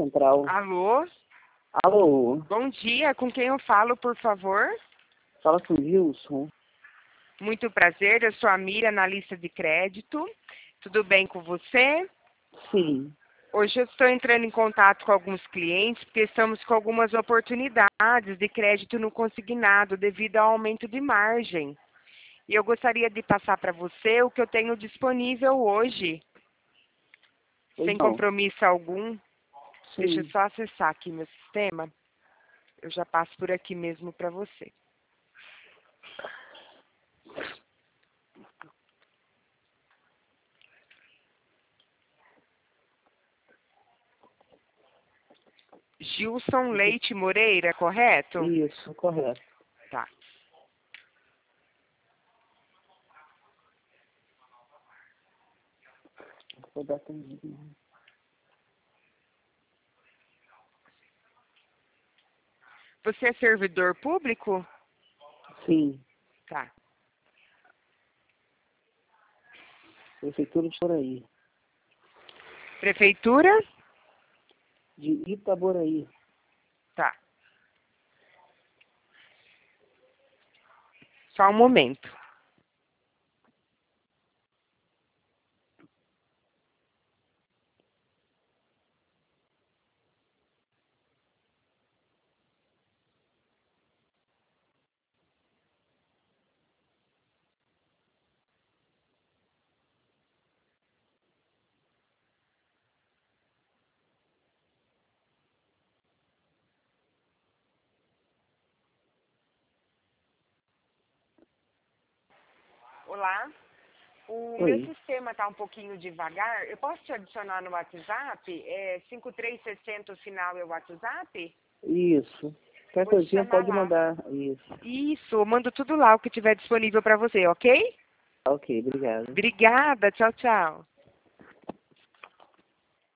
central. Alô? Alô? Bom dia, com quem eu falo, por favor? Fala com o Wilson. Muito prazer, eu sou a Mira, analista de crédito. Tudo bem com você? Sim. Hoje eu estou entrando em contato com alguns clientes porque estamos com algumas oportunidades de crédito no consignado devido ao aumento de margem. E eu gostaria de passar para você o que eu tenho disponível hoje, sem Então, compromisso algum. Deixa eu sim. só acessar aqui meu sistema. Eu já passo por aqui mesmo para você. Gilson Leite Moreira, correto? Isso, correto. Tá. Vou dar atendido. Você é servidor público? Sim. Tá. Prefeitura de Itaboraí. Prefeitura? De Itaboraí. Tá. Só um momento. Olá. O meu Oi. sistema está um pouquinho devagar. Eu posso te adicionar no WhatsApp? 5360 o final é o WhatsApp? Isso. Qualquer Vou te coisinha chamar pode lá. mandar. Isso. Isso, eu mando tudo lá o que tiver disponível para você, ok? Ok, obrigado. Obrigada, tchau, tchau.